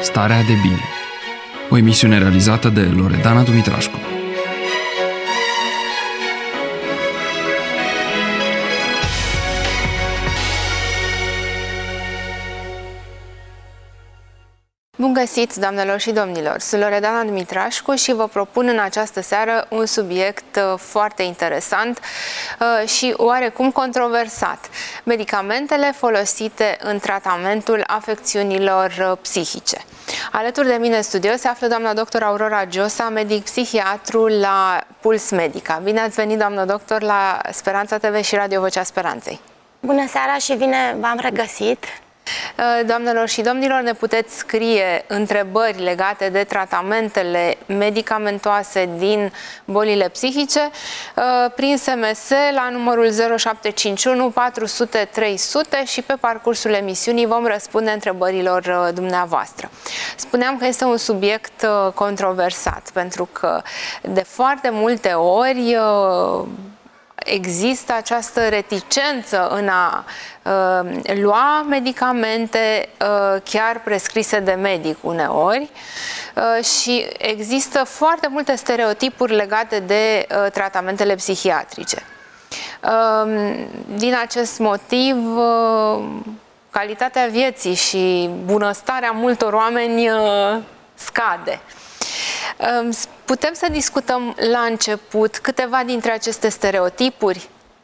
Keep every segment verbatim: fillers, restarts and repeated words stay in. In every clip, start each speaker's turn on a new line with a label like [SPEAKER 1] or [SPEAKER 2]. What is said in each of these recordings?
[SPEAKER 1] Starea de bine. O emisiune realizată de Loredana Dumitrașcu.
[SPEAKER 2] Bun găsit, doamnelor și domnilor! Sunt Loredana Dumitrașcu și vă propun în această seară un subiect foarte interesant și oarecum controversat. Medicamentele folosite în tratamentul afecțiunilor psihice. Alături de mine în studio se află doamna doctor Aurora Giosa, medic psihiatru la Puls Medica. Bine ați venit, doamnă doctor, la Speranța T V și Radio Vocea Speranței.
[SPEAKER 3] Bună seara și bine v-am regăsit!
[SPEAKER 2] Doamnelor și domnilor, ne puteți scrie întrebări legate de tratamentele medicamentoase din bolile psihice prin S M S la numărul zero șapte cinci unu patru zero zero trei zero zero și pe parcursul emisiunii vom răspunde întrebărilor dumneavoastră. Spuneam că este un subiect controversat pentru că de foarte multe ori există această reticență în a uh, lua medicamente uh, chiar prescrise de medic uneori uh, și există foarte multe stereotipuri legate de uh, tratamentele psihiatrice. Uh, din acest motiv, uh, calitatea vieții și bunăstarea multor oameni uh, scade. Putem să discutăm la început câteva dintre aceste stereotipuri?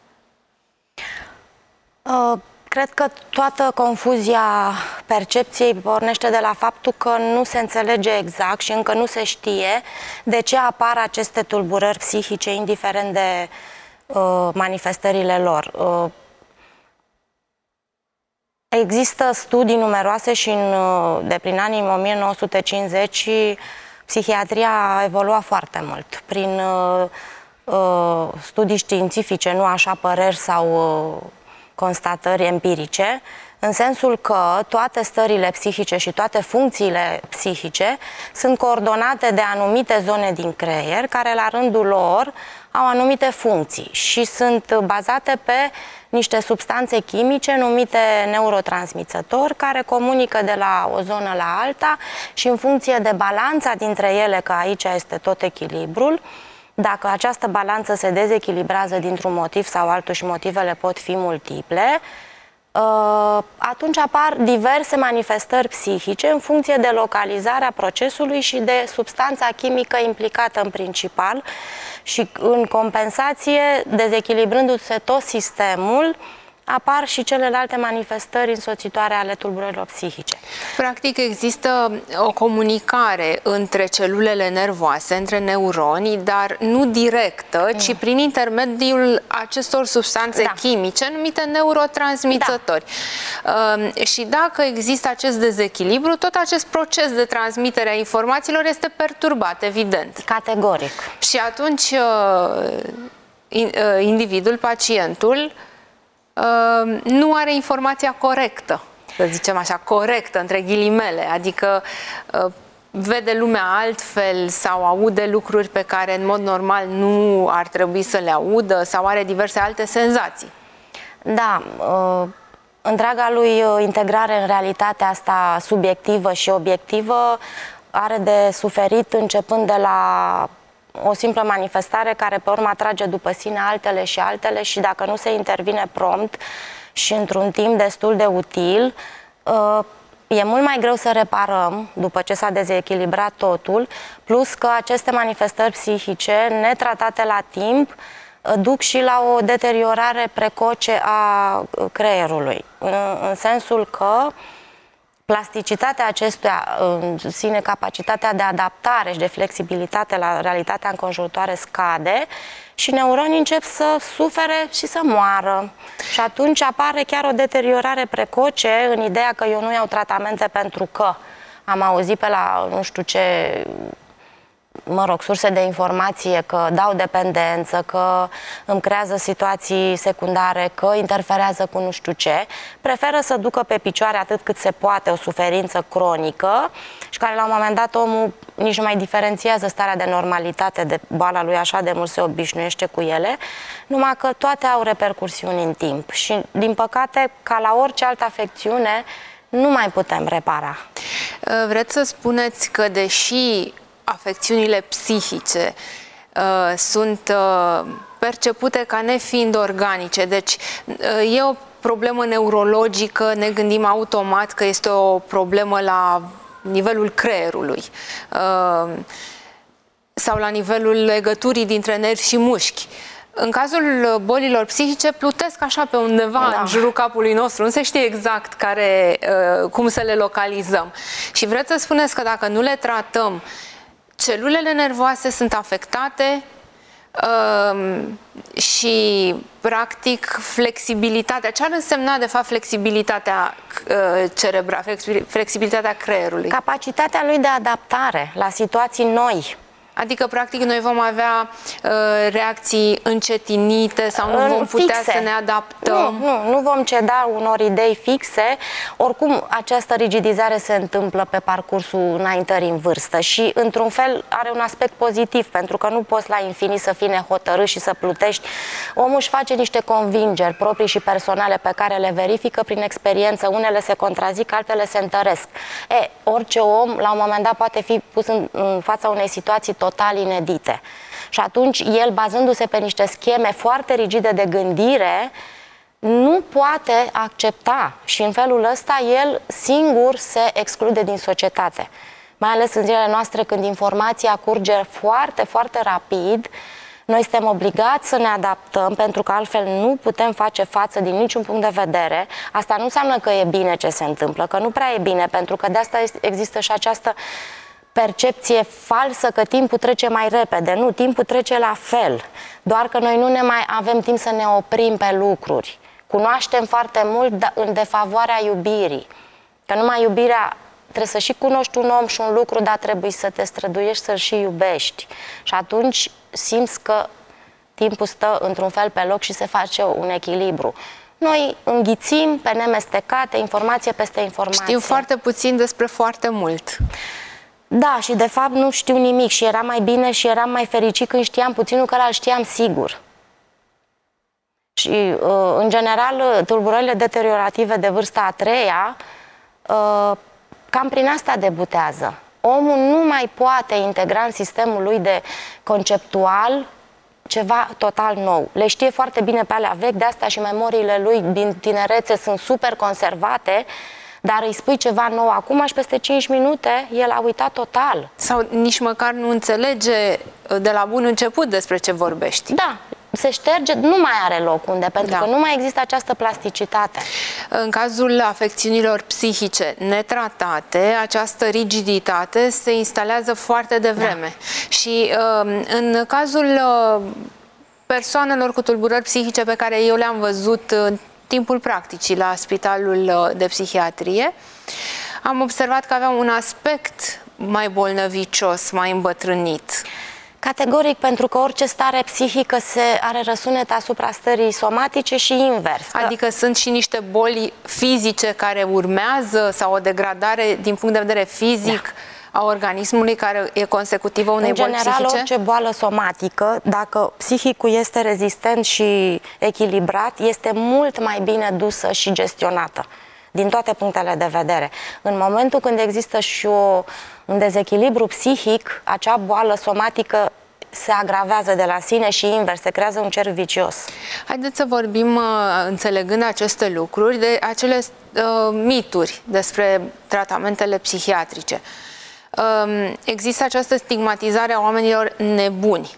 [SPEAKER 3] Cred că toată confuzia percepției pornește de la faptul că nu se înțelege exact și încă nu se știe de ce apar aceste tulburări psihice, indiferent de uh, manifestările lor. Uh, există studii numeroase și în, de prin anii o mie nouă sute cincizeci psihiatria a evoluat foarte mult prin uh, uh, studii științifice, nu așa păreri sau uh, constatări empirice, în sensul că toate stările psihice și toate funcțiile psihice sunt coordonate de anumite zone din creier, care la rândul lor au anumite funcții și sunt bazate pe niște substanțe chimice numite neurotransmițători, care comunică de la o zonă la alta și în funcție de balanța dintre ele, că aici este tot echilibrul, dacă această balanță se dezechilibrează dintr-un motiv sau altul și motivele pot fi multiple, atunci apar diverse manifestări psihice în funcție de localizarea procesului și de substanța chimică implicată în principal și în compensație, dezechilibrându-se tot sistemul, apar și celelalte manifestări însoțitoare ale tulburărilor psihice.
[SPEAKER 2] Practic există o comunicare între celulele nervoase, între neuroni, dar nu directă, mm. ci prin intermediul acestor substanțe da. chimice numite neurotransmițători. Da. Uh, și dacă există acest dezechilibru, tot acest proces de transmitere a informațiilor este perturbat, evident.
[SPEAKER 3] Categoric.
[SPEAKER 2] Și atunci uh, individul, pacientul, Uh, nu are informația corectă, să zicem așa, corectă, între ghilimele, adică uh, vede lumea altfel sau aude lucruri pe care în mod normal nu ar trebui să le audă sau are diverse alte senzații.
[SPEAKER 3] Da, uh, întreaga lui integrare în realitatea asta subiectivă și obiectivă are de suferit începând de la o simplă manifestare care pe urmă atrage după sine altele și altele și dacă nu se intervine prompt și într-un timp destul de util, e mult mai greu să reparăm după ce s-a dezechilibrat totul, plus că aceste manifestări psihice netratate la timp duc și la o deteriorare precoce a creierului, în sensul că plasticitatea acestuia în sine, capacitatea de adaptare și de flexibilitate la realitatea înconjurătoare scade și neuronii încep să sufere și să moară. Și atunci apare chiar o deteriorare precoce în ideea că eu nu iau tratamente pentru că am auzit pe la nu știu ce, mă rog, surse de informație că dau dependență, că îmi creează situații secundare, că interferează cu nu știu ce, preferă să ducă pe picioare atât cât se poate o suferință cronică și care la un moment dat omul nici nu mai diferențiază starea de normalitate de boala lui, așa de mult se obișnuiește cu ele, numai că toate au repercursiuni în timp și, din păcate, ca la orice altă afecțiune, nu mai putem repara.
[SPEAKER 2] Vreți să spuneți că deși afecțiunile psihice uh, sunt uh, percepute ca nefiind organice, deci uh, e o problemă neurologică, ne gândim automat că este o problemă la nivelul creierului uh, sau la nivelul legăturii dintre nervi și mușchi. În cazul bolilor psihice plutesc așa pe undeva da. în jurul capului nostru, nu se știe exact care, uh, cum să le localizăm. Și vreți să spuneți că dacă nu le tratăm, celulele nervoase sunt afectate uh, și, practic, flexibilitatea. Ce ar însemna, de fapt, flexibilitatea uh, cerebrală, flexibilitatea creierului?
[SPEAKER 3] Capacitatea lui de adaptare la situații noi.
[SPEAKER 2] Adică, practic, noi vom avea uh, reacții încetinite sau nu vom putea
[SPEAKER 3] fixe.
[SPEAKER 2] să ne adaptăm?
[SPEAKER 3] Nu, nu, nu vom ceda unor idei fixe. Oricum, această rigidizare se întâmplă pe parcursul înaintării în vârstă și, într-un fel, are un aspect pozitiv, pentru că nu poți la infinit să fii nehotărât și să plutești. Omul își face niște convingeri proprii și personale pe care le verifică prin experiență. Unele se contrazic, altele se întăresc. E, orice om, la un moment dat, poate fi pus în, în fața unei situații total inedite. Și atunci el, bazându-se pe niște scheme foarte rigide de gândire, nu poate accepta și în felul ăsta el singur se exclude din societate. Mai ales în zilele noastre, când informația curge foarte, foarte rapid, noi suntem obligați să ne adaptăm, pentru că altfel nu putem face față din niciun punct de vedere. Asta nu înseamnă că e bine ce se întâmplă, că nu prea e bine, pentru că de asta există și această percepție falsă că timpul trece mai repede. Nu, timpul trece la fel, doar că noi nu ne mai avem timp să ne oprim pe lucruri. Cunoaștem foarte mult în defavoarea iubirii, că numai iubirea, trebuie să și cunoști un om și un lucru, dar trebuie să te străduiești să-l și iubești. Și atunci simți că timpul stă într-un fel pe loc și se face un echilibru. Noi înghițim pe nemestecate, informație peste informație.
[SPEAKER 2] Știu foarte puțin despre foarte mult.
[SPEAKER 3] Da, și de fapt nu știu nimic și era mai bine și eram mai fericit când știam puținul, că îl știam sigur. Și, în general, tulburările deteriorative de vârsta a treia, cam prin asta debutează. Omul nu mai poate integra în sistemul lui de conceptual ceva total nou. Le știe foarte bine pe alea vechi, de asta și memoriile lui din tinerețe sunt super conservate, dar îi spui ceva nou acum și peste cinci minute el a uitat total.
[SPEAKER 2] Sau nici măcar nu înțelege de la bun început despre ce vorbești.
[SPEAKER 3] Da, se șterge, nu mai are loc unde, pentru
[SPEAKER 2] da.
[SPEAKER 3] că nu mai există această plasticitate.
[SPEAKER 2] În cazul afecțiunilor psihice netratate, această rigiditate se instalează foarte devreme. Da. Și în cazul persoanelor cu tulburări psihice pe care eu le-am văzut în timpul practicii la Spitalul de Psihiatrie, am observat că aveau un aspect mai bolnăvicios, mai îmbătrânit.
[SPEAKER 3] Categoric, pentru că orice stare psihică se are răsunet asupra stării somatice și invers.
[SPEAKER 2] Adică sunt și niște boli fizice care urmează sau o degradare din punct de vedere fizic da. a organismului care e consecutivă unei boli psihice?
[SPEAKER 3] În general, orice boală somatică, dacă psihicul este rezistent și echilibrat, este mult mai bine dusă și gestionată, din toate punctele de vedere. În momentul când există și o, un dezechilibru psihic, acea boală somatică se agravează de la sine și invers, se creează un cerc vicios.
[SPEAKER 2] Haideți să vorbim, înțelegând aceste lucruri, de acele uh, mituri despre tratamentele psihiatrice. Uh, există această stigmatizare a oamenilor nebuni.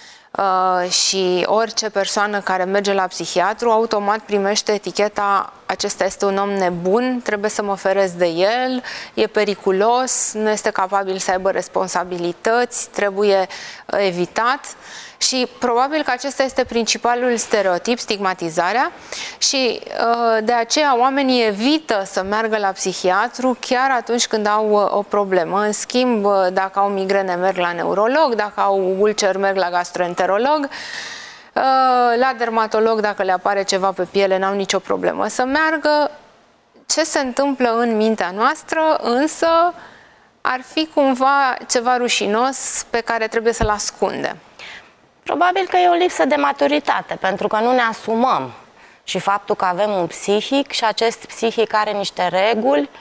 [SPEAKER 2] Uh, și orice persoană care merge la psihiatru automat primește eticheta: acesta este un om nebun, trebuie să mă feresc de el, e periculos, nu este capabil să aibă responsabilități, trebuie uh, evitat. Și probabil că acesta este principalul stereotip, stigmatizarea, și uh, de aceea oamenii evită să meargă la psihiatru chiar atunci când au uh, o problemă. În schimb, uh, dacă au migrene, merg la neurolog, dacă au ulcer, merg la gastroenterolog, uh, la dermatolog, dacă le apare ceva pe piele, n-au nicio problemă să meargă. Ce se întâmplă în mintea noastră, însă, ar fi cumva ceva rușinos pe care trebuie să-l ascundem.
[SPEAKER 3] Probabil că e o lipsă de maturitate, pentru că nu ne asumăm și faptul că avem un psihic și acest psihic are niște reguli,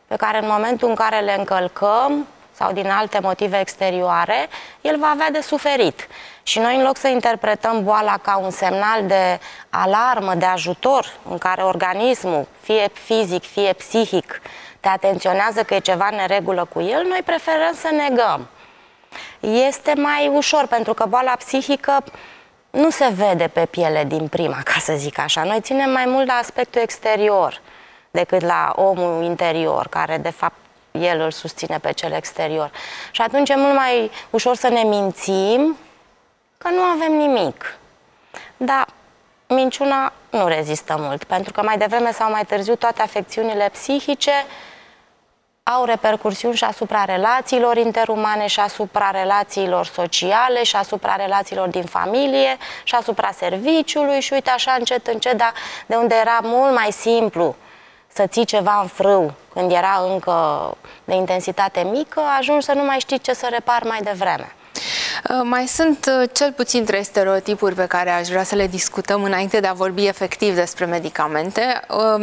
[SPEAKER 3] pe care în momentul în care le încălcăm sau din alte motive exterioare, el va avea de suferit. Și noi, în loc să interpretăm boala ca un semnal de alarmă, de ajutor, în care organismul, fie fizic, fie psihic, te atenționează că e ceva în neregulă cu el, noi preferăm să negăm. Este mai ușor, pentru că boala psihică nu se vede pe piele din prima, ca să zic așa. Noi ținem mai mult la aspectul exterior decât la omul interior, care de fapt el îl susține pe cel exterior. Și atunci e mult mai ușor să ne mințim că nu avem nimic. Dar minciuna nu rezistă mult, pentru că mai devreme sau mai târziu toate afecțiunile psihice au repercursiuni și asupra relațiilor interumane, și asupra relațiilor sociale, și asupra relațiilor din familie, și asupra serviciului. Și uite așa, încet, încet, dar de unde era mult mai simplu să ții ceva în frâu când era încă de intensitate mică, ajungi să nu mai știi ce să repari mai devreme.
[SPEAKER 2] Mai sunt cel puțin trei stereotipuri pe care aș vrea să le discutăm înainte de a vorbi efectiv despre medicamente.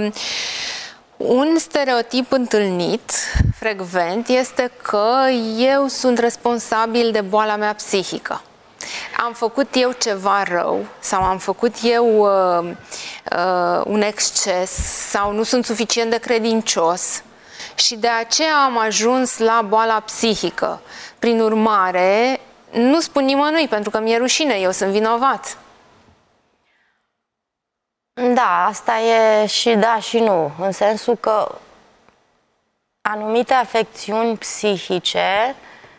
[SPEAKER 2] Un stereotip întâlnit frecvent este că eu sunt responsabil de boala mea psihică. Am făcut eu ceva rău sau am făcut eu uh, uh, un exces sau nu sunt suficient de credincios și de aceea am ajuns la boala psihică. Prin urmare, nu spun nimănui pentru că mi-e rușine, eu sunt vinovat.
[SPEAKER 3] Da, asta e și da și nu, în sensul că anumite afecțiuni psihice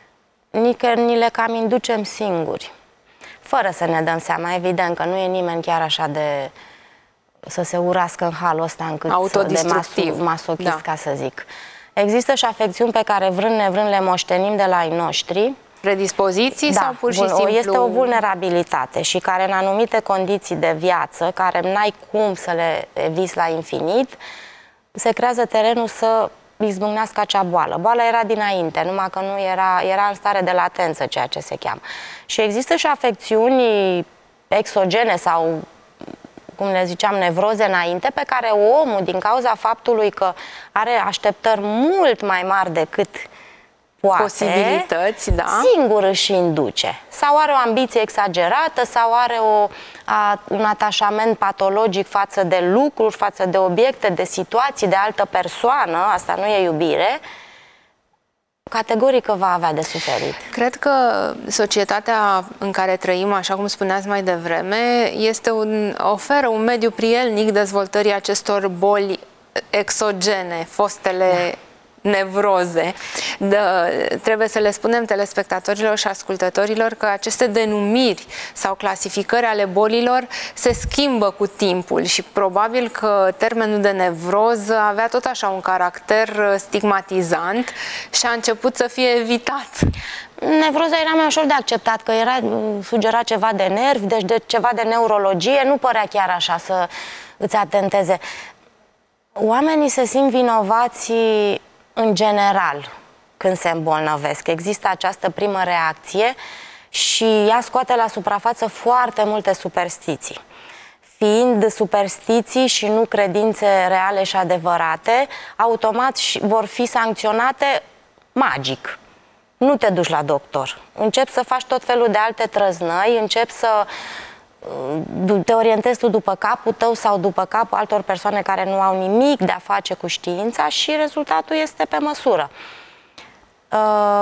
[SPEAKER 3] ni le cam inducem singuri, fără să ne dăm seama. Evident că nu e nimeni chiar așa de să se urască în halul ăsta încât de maso masochist, da. Ca să zic. Există și afecțiuni pe care vrând nevrând le moștenim de la ai noștri.
[SPEAKER 2] Predispoziții, da, sau pur și simplu?
[SPEAKER 3] Este o vulnerabilitate și care în anumite condiții de viață, care n-ai cum să le eviți la infinit, se creează terenul să izbucnească acea boală. Boala era dinainte, numai că nu era, era în stare de latență, ceea ce se cheamă. Și există și afecțiuni exogene sau, cum le ziceam, nevroze înainte, pe care omul, din cauza faptului că are așteptări mult mai mari decât poate,
[SPEAKER 2] posibilități, da,
[SPEAKER 3] singur își induce. Sau are o ambiție exagerată, sau are o, a, un atașament patologic față de lucruri, față de obiecte, de situații, de altă persoană, asta nu e iubire, categoric va avea de suferit.
[SPEAKER 2] Cred că societatea în care trăim, așa cum spuneați mai devreme, este un, oferă un mediu prielnic dezvoltării acestor boli exogene, fostele, da, nevroze. De, trebuie să le spunem telespectatorilor și ascultătorilor că aceste denumiri sau clasificări ale bolilor se schimbă cu timpul și probabil că termenul de nevroză avea tot așa un caracter stigmatizant și a început să fie evitat.
[SPEAKER 3] Nevroza era mai ușor de acceptat, că era sugera ceva de nervi, deci de ceva de neurologie, nu părea chiar așa să îți atenteze. Oamenii se simt vinovați în general când se îmbolnăvesc. Există această primă reacție și ea scoate la suprafață foarte multe superstiții. Fiind superstiții și nu credințe reale și adevărate, automat vor fi sancționate magic. Nu te duci la doctor. Începi să faci tot felul de alte trăznăi, începi să te orientezi tu după capul tău sau după capul altor persoane care nu au nimic de a face cu știința și rezultatul este pe măsură. Uh,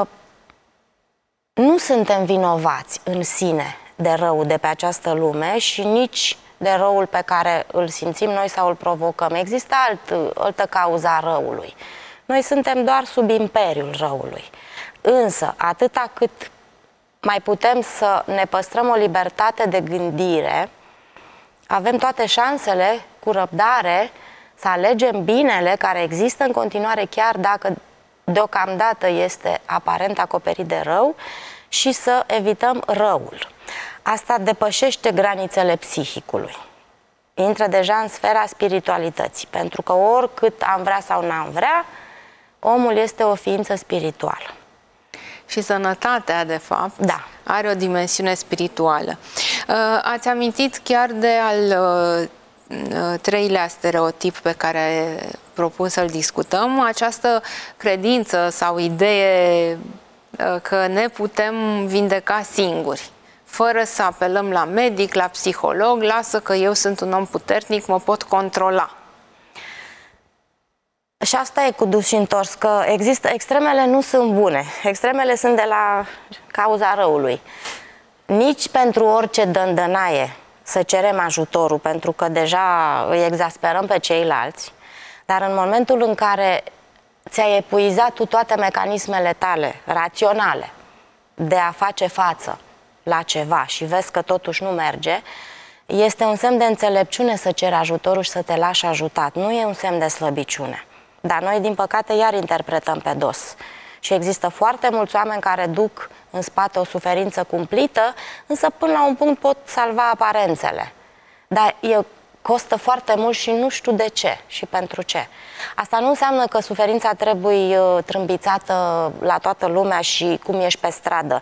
[SPEAKER 3] nu suntem vinovați în sine de rău de pe această lume și nici de răul pe care îl simțim noi sau îl provocăm. Există alt, altă cauză a răului. Noi suntem doar sub imperiul răului. Însă, atâta cât mai putem să ne păstrăm o libertate de gândire, avem toate șansele, cu răbdare, să alegem binele care există în continuare, chiar dacă deocamdată este aparent acoperit de rău, și să evităm răul. Asta depășește granițele psihicului. Intră deja în sfera spiritualității, pentru că oricât am vrea sau n-am vrea, omul este o ființă spirituală.
[SPEAKER 2] Și sănătatea, de fapt,
[SPEAKER 3] da,
[SPEAKER 2] are o dimensiune spirituală. Ați amintit chiar de al treilea stereotip pe care propun să-l discutăm, această credință sau idee că ne putem vindeca singuri, fără să apelăm la medic, la psiholog, lasă că eu sunt un om puternic, mă pot controla.
[SPEAKER 3] Și asta e cu dus și întors, că există, extremele nu sunt bune, extremele sunt de la cauza răului. Nici pentru orice dândănaie să cerem ajutorul, pentru că deja îi exasperăm pe ceilalți, dar în momentul în care ți-ai epuizat tu toate mecanismele tale raționale de a face față la ceva și vezi că totuși nu merge, este un semn de înțelepciune să ceri ajutorul și să te lași ajutat. Nu e un semn de slăbiciune. Dar noi, din păcate, iar interpretăm pe dos. Și există foarte mulți oameni care duc în spate o suferință cumplită, însă până la un punct pot salva aparențele. Dar e, costă foarte mult și nu știu de ce și pentru ce. Asta nu înseamnă că suferința trebuie trâmbițată la toată lumea și cum ești pe stradă.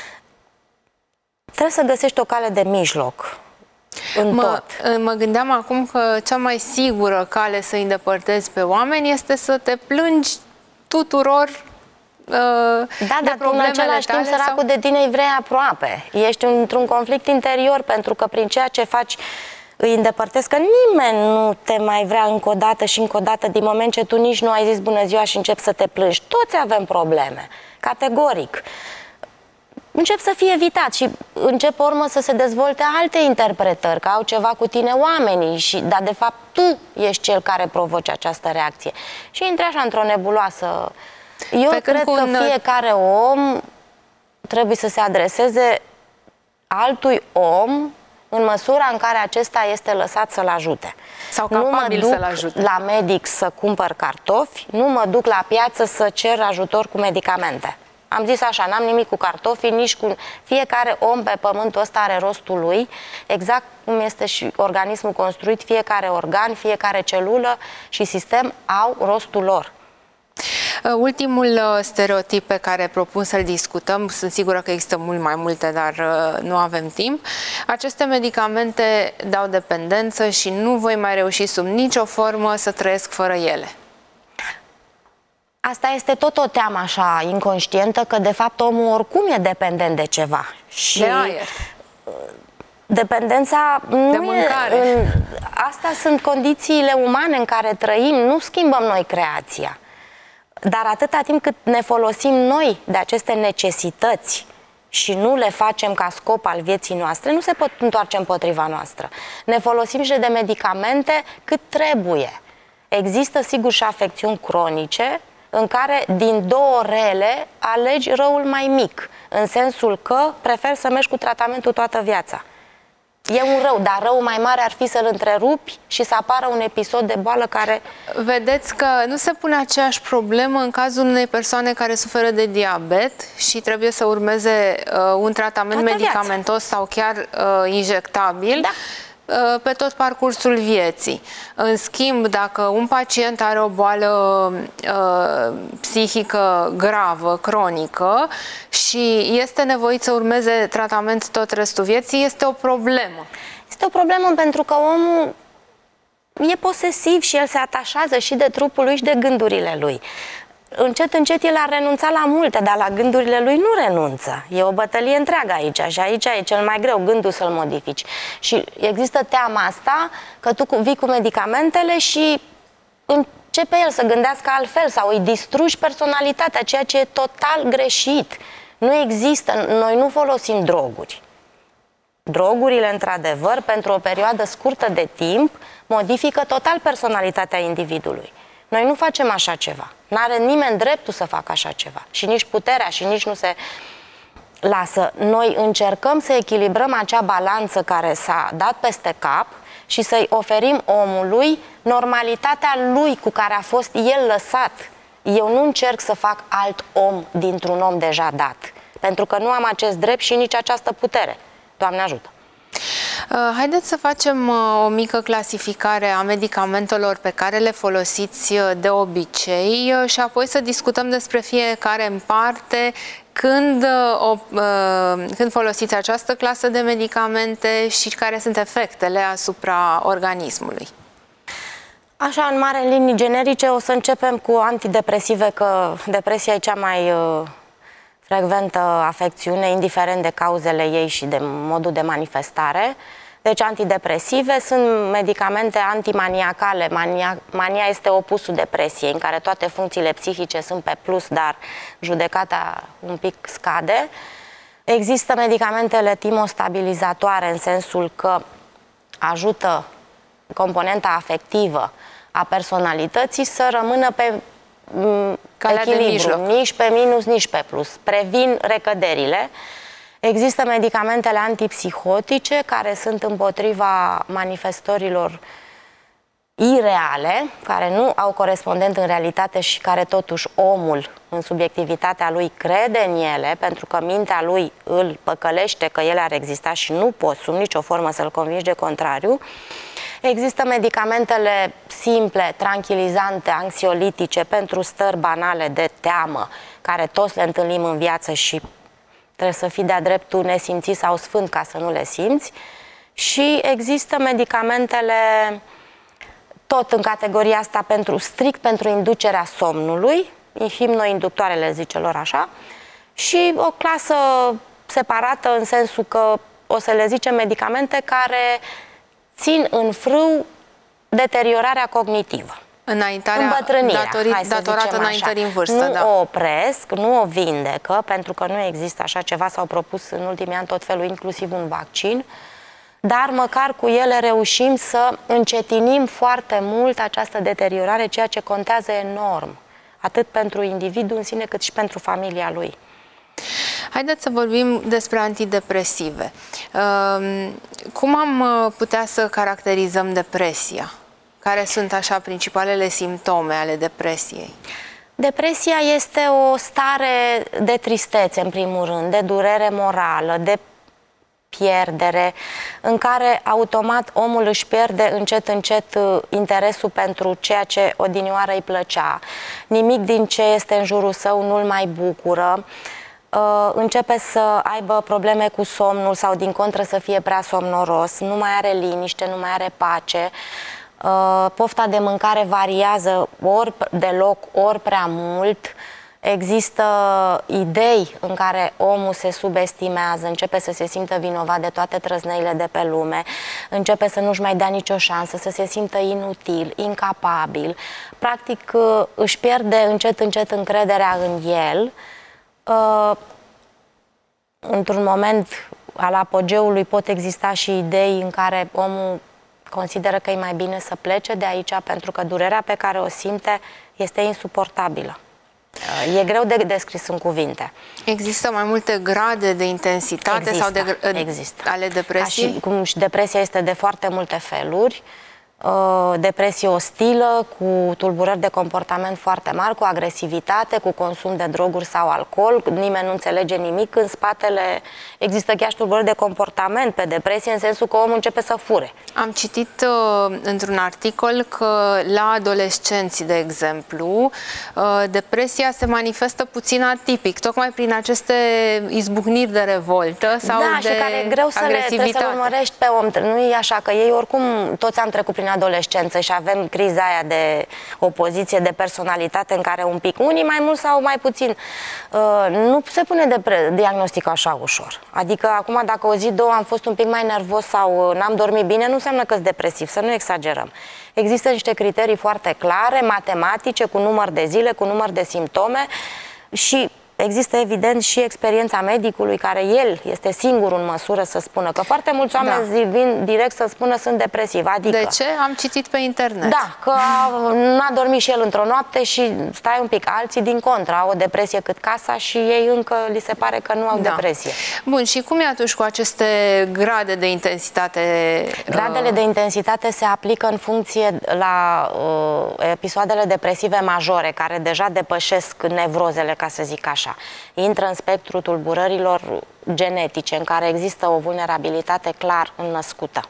[SPEAKER 3] Trebuie să găsești o cale de mijloc. În
[SPEAKER 2] mă,
[SPEAKER 3] tot.
[SPEAKER 2] mă gândeam acum că cea mai sigură cale să îi îndepărtezi pe oameni este să te plângi tuturor uh,
[SPEAKER 3] da,
[SPEAKER 2] de
[SPEAKER 3] dar tu în același timp săracul sau... de tine îi vrei aproape. Ești într-un conflict interior, pentru că prin ceea ce faci îi îndepărtezi, că nimeni nu te mai vrea încă o dată și încă o dată din moment ce tu nici nu ai zis bună ziua și începi să te plângi. Toți avem probleme, categoric. Încep să fie evitat și încep pe urmă să se dezvolte alte interpretări, că au ceva cu tine oamenii, și, dar de fapt tu ești cel care provoci această reacție. Și intri așa într-o nebuloasă. Eu pe cred că un... fiecare om trebuie să se adreseze altui om în măsura în care acesta este lăsat să-l ajute.
[SPEAKER 2] Sau capabil să-l ajute.
[SPEAKER 3] Nu mă duc la medic să cumpăr cartofi, nu mă duc la piață să cer ajutor cu medicamente. Am zis așa, n-am nimic cu cartofii, nici cu... Fiecare om pe pământul ăsta are rostul lui, exact cum este și organismul construit, fiecare organ, fiecare celulă și sistem au rostul lor.
[SPEAKER 2] Ultimul stereotip pe care propun să-l discutăm, sunt sigură că există mult mai multe, dar nu avem timp. Aceste medicamente dau dependență și nu voi mai reuși sub nicio formă să trăiesc fără ele.
[SPEAKER 3] Asta este tot o teamă așa inconștientă, că de fapt omul oricum e dependent de ceva. Și
[SPEAKER 2] de aer.
[SPEAKER 3] Dependența nu
[SPEAKER 2] de mâncare.
[SPEAKER 3] E, în, asta sunt condițiile umane în care trăim, nu schimbăm noi creația. Dar atâta timp cât ne folosim noi de aceste necesități și nu le facem ca scop al vieții noastre, nu se pot întoarce împotriva noastră. Ne folosim și de medicamente cât trebuie. Există sigur și afecțiuni cronice în care din două rele alegi răul mai mic, în sensul că preferi să mergi cu tratamentul toată viața. E un rău, dar rău mai mare ar fi să-l întrerupi și să apară un episod de boală care...
[SPEAKER 2] Vedeți că nu se pune aceeași problemă în cazul unei persoane care suferă de diabet și trebuie să urmeze uh, un tratament toată medicamentos viața. Sau chiar uh, injectabil. Da. Pe tot parcursul vieții. În schimb, dacă un pacient are o boală uh, psihică gravă, cronică și este nevoit să urmeze tratament tot restul vieții, este o problemă.
[SPEAKER 3] Este o problemă pentru că omul e posesiv și el se atașează și de trupul lui și de gândurile lui. Încet, încet el a renunțat la multe, dar la gândurile lui nu renunță. E o bătălie întreagă aici și aici e cel mai greu, gândul să-l modifici. Și există teama asta că tu vii cu medicamentele și începe el să gândească altfel sau îi distrugi personalitatea, ceea ce e total greșit. Nu există, noi nu folosim droguri. Drogurile, într-adevăr, pentru o perioadă scurtă de timp, modifică total personalitatea individului. Noi nu facem așa ceva. N-are nimeni dreptul să facă așa ceva. Și nici puterea și nici nu se lasă. Noi încercăm să echilibrăm acea balanță care s-a dat peste cap și să-i oferim omului normalitatea lui cu care a fost el lăsat. Eu nu încerc să fac alt om dintr-un om deja dat. Pentru că nu am acest drept și nici această putere. Doamne ajută!
[SPEAKER 2] Haideți să facem o mică clasificare a medicamentelor pe care le folosiți de obicei și apoi să discutăm despre fiecare în parte Când, o, când folosiți această clasă de medicamente și care sunt efectele asupra organismului?
[SPEAKER 3] Așa, în mare, în linii generice, o să începem cu antidepresive, că depresia e cea mai uh, frecventă afecțiune, indiferent de cauzele ei și de modul de manifestare. Deci antidepresive sunt medicamente antimaniacale. Mania, mania este opusul depresiei, în care toate funcțiile psihice sunt pe plus, dar judecata un pic scade. Există medicamentele timostabilizatoare, în sensul că ajută componenta afectivă a personalității să rămână pe
[SPEAKER 2] calea
[SPEAKER 3] echilibru, nici pe minus, nici pe plus. Previn recăderile. Există medicamentele antipsihotice care sunt împotriva manifestărilor ireale, care nu au corespondent în realitate și care totuși omul, în subiectivitatea lui, crede în ele, pentru că mintea lui îl păcălește că ele ar exista și nu poți sub nicio formă să-l convingi de contrariu. Există medicamentele simple, tranquilizante, anxiolitice pentru stări banale de teamă, care toți le întâlnim în viață și trebuie să fii de-a dreptul nesimțit sau sfânt ca să nu le simți. Și există medicamentele tot în categoria asta pentru, strict pentru inducerea somnului, hipnoinductoarele, zice lor așa, și o clasă separată în sensul că o să le zicem medicamente care țin în frâu deteriorarea cognitivă.
[SPEAKER 2] Înaintarea,
[SPEAKER 3] îmbătrânirea,
[SPEAKER 2] datorit,
[SPEAKER 3] hai să
[SPEAKER 2] datorată înaintării în vârstă.
[SPEAKER 3] Nu
[SPEAKER 2] da.
[SPEAKER 3] o opresc, nu o vindecă, pentru că nu există așa ceva, s-au propus în ultimii ani tot felul, inclusiv un vaccin, dar măcar cu ele reușim să încetinim foarte mult această deteriorare, ceea ce contează enorm, atât pentru individul în sine, cât și pentru familia lui.
[SPEAKER 2] Haideți să vorbim despre antidepresive. Cum am putea să caracterizăm depresia? Care sunt așa principalele simptome ale depresiei? Depresia este o stare de tristețe, în primul rând, de durere morală, de pierdere, în care automat omul își pierde încet, încet interesul pentru ceea ce odinioară îi plăcea. Nimic din ce este în jurul său nu-l mai bucură. Începe să aibă probleme cu somnul sau, din contră, să fie prea somnoros, nu mai are liniște, nu mai are pace. Pofta de mâncare variază ori deloc, ori prea mult. Există idei în care omul se subestimează, începe să se simtă vinovat de toate trăznăile de pe lume, începe să nu-și mai dea nicio șansă, să se simtă inutil, incapabil. Practic își pierde încet, încet încrederea în el. Într-un moment al apogeului pot exista și idei în care omul consideră că e mai bine să plece de aici, pentru că durerea pe care o simte este insuportabilă. E greu de descris în cuvinte. Există mai multe grade de intensitate
[SPEAKER 3] există,
[SPEAKER 2] sau de,
[SPEAKER 3] există.
[SPEAKER 2] ale depresiei?
[SPEAKER 3] Ca și cum și depresia este de foarte multe feluri. Depresie ostilă, cu tulburări de comportament foarte mari, cu agresivitate, cu consum de droguri sau alcool, nimeni nu înțelege nimic, în spatele există chiar și tulburări de comportament pe depresie, în sensul că omul începe să fure.
[SPEAKER 2] Am citit uh, într-un articol că la adolescenți, de exemplu, uh, depresia se manifestă puțin atipic, tocmai prin aceste izbucniri de revoltă sau
[SPEAKER 3] da,
[SPEAKER 2] de
[SPEAKER 3] și care e greu să le, trebuie să-l urmărești pe om. Nu e așa, că ei oricum toți am trecut prin adolescență și avem criza aia de opoziție, de personalitate, în care un pic, unii mai mult sau mai puțin, uh, nu se pune de diagnostic așa ușor. Adică acum, dacă o zi, două am fost un pic mai nervos sau n-am dormit bine, nu înseamnă că-s depresiv, să nu exagerăm. Există niște criterii foarte clare, matematice, cu număr de zile, cu număr de simptome și există evident și experiența medicului, care el este singur în măsură să spună, că foarte mulți oameni da. vin direct să spună sunt depresiv. Adică,
[SPEAKER 2] de ce? Am citit pe internet.
[SPEAKER 3] Da, că n-a dormit și el într-o noapte și stai un pic, alții din contră au o depresie cât casa și ei încă li se pare că nu au da. depresie.
[SPEAKER 2] Bun, și cum e atunci cu aceste grade de intensitate?
[SPEAKER 3] Gradele uh... de intensitate se aplică în funcție la uh, episoadele depresive majore, care deja depășesc nevrozele, ca să zic așa. Intră în spectrul tulburărilor genetice, în care există o vulnerabilitate clar înnăscută.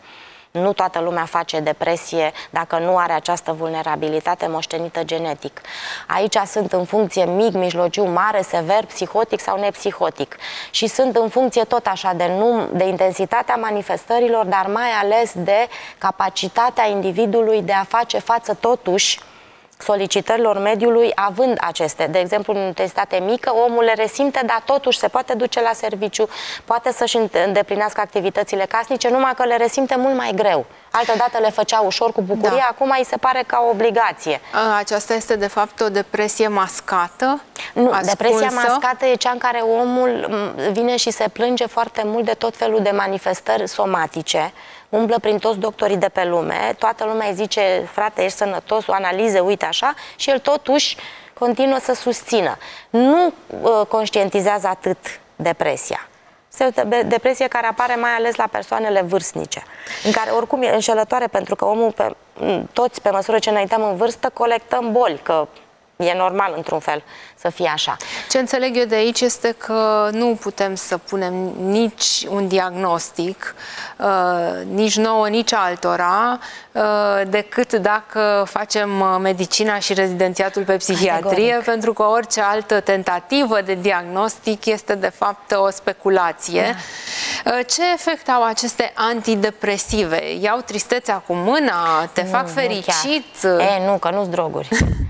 [SPEAKER 3] Nu toată lumea face depresie dacă nu are această vulnerabilitate moștenită genetic. Aici sunt în funcție mic, mijlociu, mare, sever, psihotic sau nepsihotic. Și sunt în funcție tot așa de, num, de intensitatea manifestărilor, dar mai ales de capacitatea individului de a face față totuși solicitărilor mediului având aceste. De exemplu, în intensitate mică, omul le resimte, dar totuși se poate duce la serviciu, poate să-și îndeplinească activitățile casnice, numai că le resimte mult mai greu. Altădată le făcea ușor, cu bucurie, da. Acum îi se pare ca o obligație.
[SPEAKER 2] Aceasta este, de fapt, o depresie mascată?
[SPEAKER 3] Nu,
[SPEAKER 2] ascunsă?
[SPEAKER 3] Depresia mascată e cea în care omul vine și se plânge foarte mult de tot felul de manifestări somatice, umblă prin toți doctorii de pe lume, toată lumea îi zice, frate, ești sănătos, o analize, uite așa, și el totuși continuă să susțină. Nu uh, conștientizează atât depresia. Este o depresie care apare mai ales la persoanele vârstnice, în care oricum e înșelătoare, pentru că omul, pe, toți, pe măsură ce înaintăm în vârstă, colectăm boli, că e normal, într-un fel, să fie așa.
[SPEAKER 2] Ce înțeleg eu de aici este că nu putem să punem nici un diagnostic, uh, nici nouă, nici altora, uh, decât dacă facem medicina și rezidențiatul pe psihiatrie, Categoric. Pentru că orice altă tentativă de diagnostic este, de fapt, o speculație. Da. Uh, ce efect au aceste antidepresive? Iau tristețea cu mâna? Te nu, fac fericit?
[SPEAKER 3] E, nu, că nu-s droguri.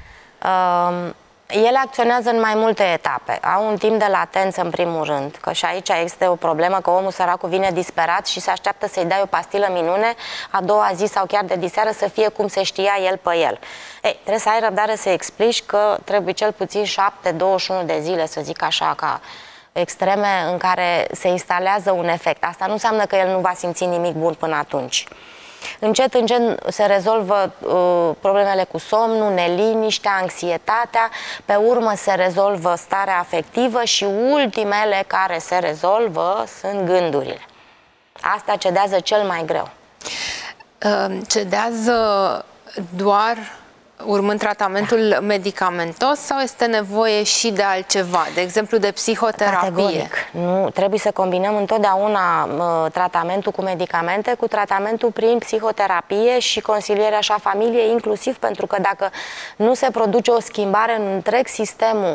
[SPEAKER 3] Uh, ele acționează în mai multe etape. Au un timp de latență, în primul rând, că și aici este o problemă, că omul săracul vine disperat și se așteaptă să-i dai o pastilă minune, a doua zi sau chiar de diseară să fie cum se știa el pe el. Ei, trebuie să ai răbdare să explici că trebuie cel puțin șapte, douăzeci și unu de zile, să zic așa, ca extreme, în care se instalează un efect. Asta nu înseamnă că el nu va simți nimic bun până atunci. Încet, încet se rezolvă uh, problemele cu somnul, neliniștea, anxietatea, pe urmă se rezolvă starea afectivă și ultimele care se rezolvă sunt gândurile. Asta cedează cel mai greu.
[SPEAKER 2] Uh, cedează doar urmând tratamentul medicamentos sau este nevoie și de altceva, de exemplu de psihoterapie?
[SPEAKER 3] Categoric. Nu, trebuie să combinăm întotdeauna uh, tratamentul cu medicamente cu tratamentul prin psihoterapie și consiliere așa familie, inclusiv pentru că dacă nu se produce o schimbare în întreg sistemul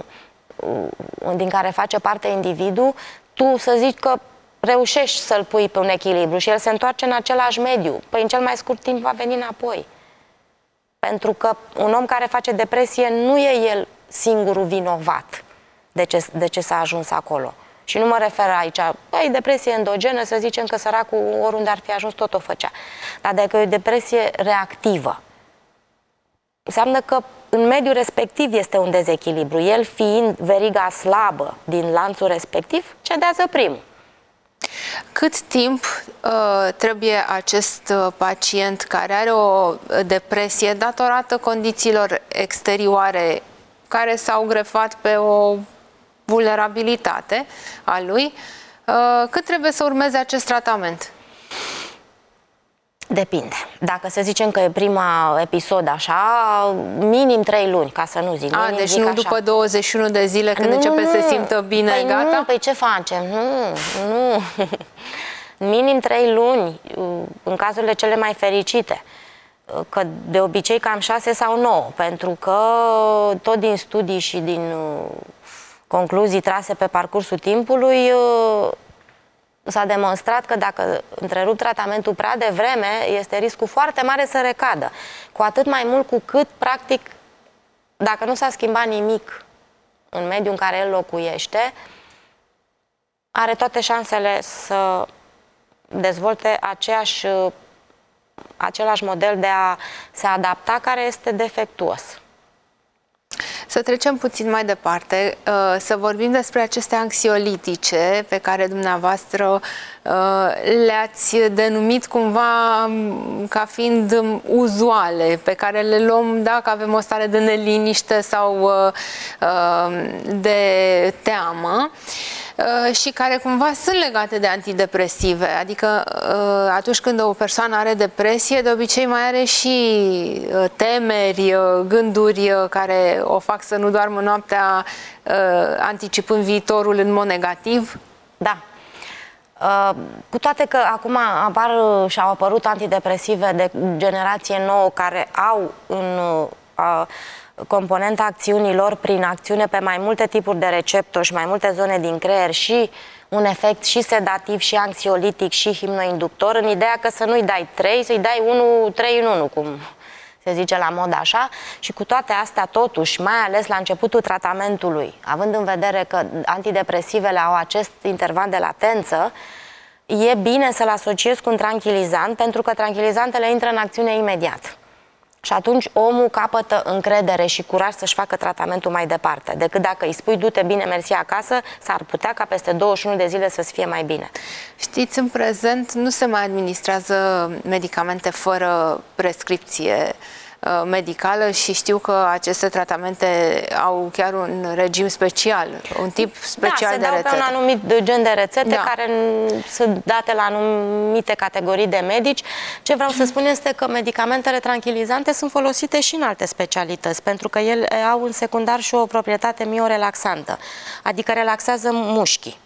[SPEAKER 3] uh, din care face parte individul, tu să zici că reușești să-l pui pe un echilibru și el se întoarce în același mediu, păi în cel mai scurt timp va veni înapoi. Pentru că un om care face depresie nu e el singurul vinovat de ce, de ce s-a ajuns acolo. Și nu mă refer aici, băi, depresie endogenă, să zicem că săracul oriunde ar fi ajuns tot o făcea. Dar dacă e o depresie reactivă, înseamnă că în mediul respectiv este un dezechilibru. El fiind veriga slabă din lanțul respectiv, cedează primul.
[SPEAKER 2] Cât timp uh, trebuie acest uh, pacient care are o depresie datorată condițiilor exterioare care s-au grefat pe o vulnerabilitate a lui, uh, cât trebuie să urmeze acest tratament?
[SPEAKER 3] Depinde. Dacă să zicem că e prima episod așa, minim trei luni, ca să nu zic.
[SPEAKER 2] A, deci zic nu așa. După douăzeci și unu de zile când nu, începe să se simtă bine,
[SPEAKER 3] păi
[SPEAKER 2] gata?
[SPEAKER 3] Nu, păi ce facem? Nu, nu. Minim trei luni, în cazurile cele mai fericite. Că de obicei cam șase sau nouă, pentru că tot din studii și din concluzii trase pe parcursul timpului, s-a demonstrat că dacă întrerup tratamentul prea devreme, este riscul foarte mare să recadă. Cu atât mai mult cu cât, practic, dacă nu s-a schimbat nimic în mediul în care el locuiește, are toate șansele să dezvolte aceeași, același model de a se adapta care este defectuos.
[SPEAKER 2] Să trecem puțin mai departe, să vorbim despre aceste anxiolitice pe care dumneavoastră le-ați denumit cumva ca fiind uzuale, pe care le luăm dacă avem o stare de neliniște sau de teamă și care cumva sunt legate de antidepresive. Adică atunci când o persoană are depresie, de obicei mai are și temeri, gânduri care o fac să nu doarmă noaptea, anticipând viitorul în mod negativ.
[SPEAKER 3] Da. Cu toate că acum apar și au apărut antidepresive de generație nouă care au în uh, componenta acțiunii lor prin acțiune pe mai multe tipuri de receptori și mai multe zone din creier și un efect și sedativ, și anxiolitic, și hipnoinductor, în ideea că să nu-i dai trei, să-i dai unu, trei în unu, cum se zice la mod așa, și cu toate astea, totuși, mai ales la începutul tratamentului, având în vedere că antidepresivele au acest interval de latență, e bine să-l asociezi cu un tranquilizant, pentru că tranquilizantele intră în acțiune imediat. Și atunci omul capătă încredere și curaj să-și facă tratamentul mai departe, decât dacă îi spui du-te bine, mersi acasă, s-ar putea ca peste douăzeci și unu de zile să-ți fie mai bine.
[SPEAKER 2] Știți, în prezent nu se mai administrează medicamente fără prescripție medicală și știu că aceste tratamente au chiar un regim special, un tip special
[SPEAKER 3] da,
[SPEAKER 2] de rețetă.
[SPEAKER 3] Da, se dau pe un anumit gen de rețete, da, care sunt date la anumite categorii de medici. Ce vreau să spun este că medicamentele tranquilizante sunt folosite și în alte specialități, pentru că ele au în secundar și o proprietate miorelaxantă, adică relaxează mușchii.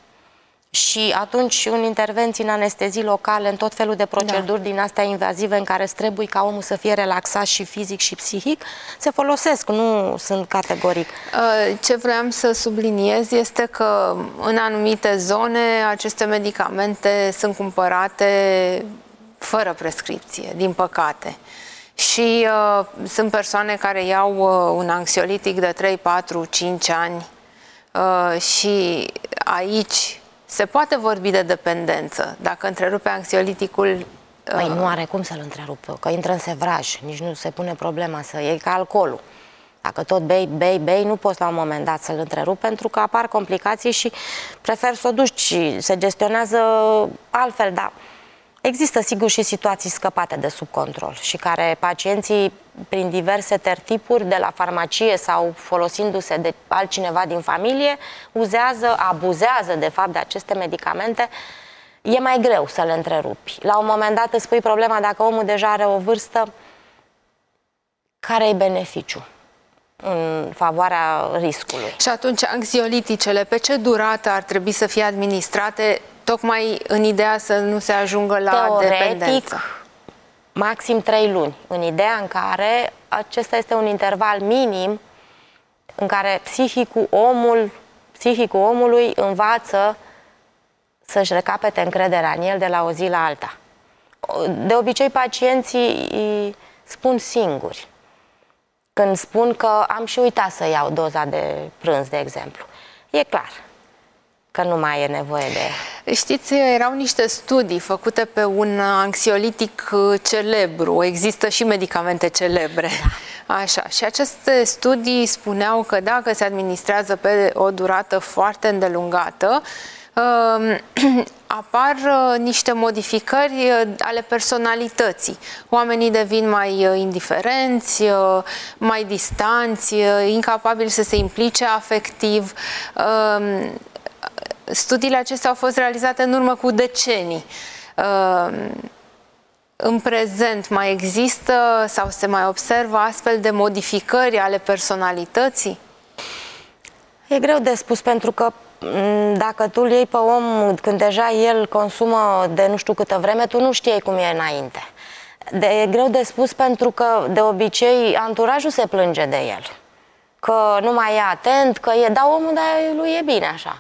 [SPEAKER 3] Și atunci, în intervenții, în anestezii locale, în tot felul de proceduri, da, din astea invazive în care trebuie ca omul să fie relaxat și fizic și psihic, se folosesc, nu sunt categoric.
[SPEAKER 2] Ce vreau să subliniez este că în anumite zone aceste medicamente sunt cumpărate fără prescripție, din păcate. Și uh, sunt persoane care iau uh, un anxiolitic de trei, patru, cinci ani uh, și aici se poate vorbi de dependență. Dacă întrerupe anxioliticul...
[SPEAKER 3] Păi nu are cum să-l întrerupă, că intră în sevraj, nici nu se pune problema să iei ca alcoolul. Dacă tot bei, bei, bei, nu poți la un moment dat să-l întrerupi, pentru că apar complicații și prefer să o duci și se gestionează altfel, dar există sigur și situații scăpate de sub control și care pacienții, prin diverse tertipuri, de la farmacie sau folosindu-se de altcineva din familie, uzează, abuzează de fapt de aceste medicamente. E mai greu să le întrerupi. La un moment dat îți pui problema, dacă omul deja are o vârstă, care e beneficiu în favoarea riscului?
[SPEAKER 2] Și atunci anxioliticele, pe ce durată ar trebui să fie administrate, tocmai în ideea să nu se ajungă la
[SPEAKER 3] Teoretic,
[SPEAKER 2] dependență?
[SPEAKER 3] Maxim trei luni, în ideea în care acesta este un interval minim în care psihicul, omul, psihicul omului învață să-și recapete încrederea în el de la o zi la alta. De obicei, pacienții spun singuri. Când spun că am și uitat să iau doza de prânz, de exemplu, e clar că nu mai e nevoie de...
[SPEAKER 2] Știți, erau niște studii făcute pe un anxiolitic celebru. Există și medicamente celebre. Da. Așa. Și aceste studii spuneau că dacă se administrează pe o durată foarte îndelungată, apar niște modificări ale personalității. Oamenii devin mai indiferenți, mai distanți, incapabili să se implice afectiv. Studiile acestea au fost realizate în urmă cu decenii. În prezent mai există sau se mai observă astfel de modificări ale personalității?
[SPEAKER 3] E greu de spus, pentru că dacă tu îl iei pe om când deja el consumă de nu știu câtă vreme, tu nu știi cum e înainte. De, e greu de spus, pentru că de obicei anturajul se plânge de el. Că nu mai e atent, că e, da, omul, dar lui e bine așa.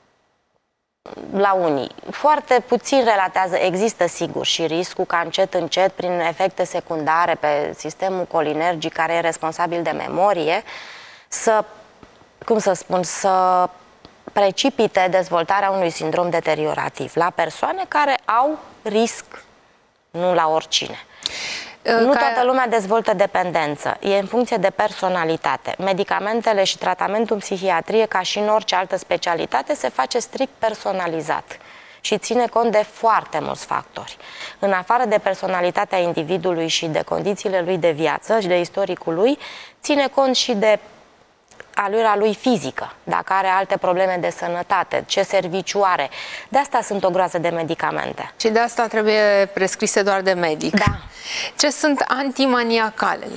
[SPEAKER 3] La unii. Foarte puțin relatează, există sigur și riscul ca încet, încet, prin efecte secundare pe sistemul colinergic care e responsabil de memorie, să, cum să spun, să precipite dezvoltarea unui sindrom deteriorativ la persoane care au risc, nu la oricine. Nu toată lumea dezvoltă dependență, e în funcție de personalitate. Medicamentele și tratamentul în psihiatrie, ca și în orice altă specialitate, se face strict personalizat și ține cont de foarte mulți factori. În afară de personalitatea individului și de condițiile lui de viață și de istoricul lui, ține cont și de alura lui fizică, dacă are alte probleme de sănătate, ce serviciu are. De asta sunt o groază de medicamente.
[SPEAKER 2] Și de asta trebuie prescrise doar de medic.
[SPEAKER 3] Da.
[SPEAKER 2] Ce sunt antimaniacalele?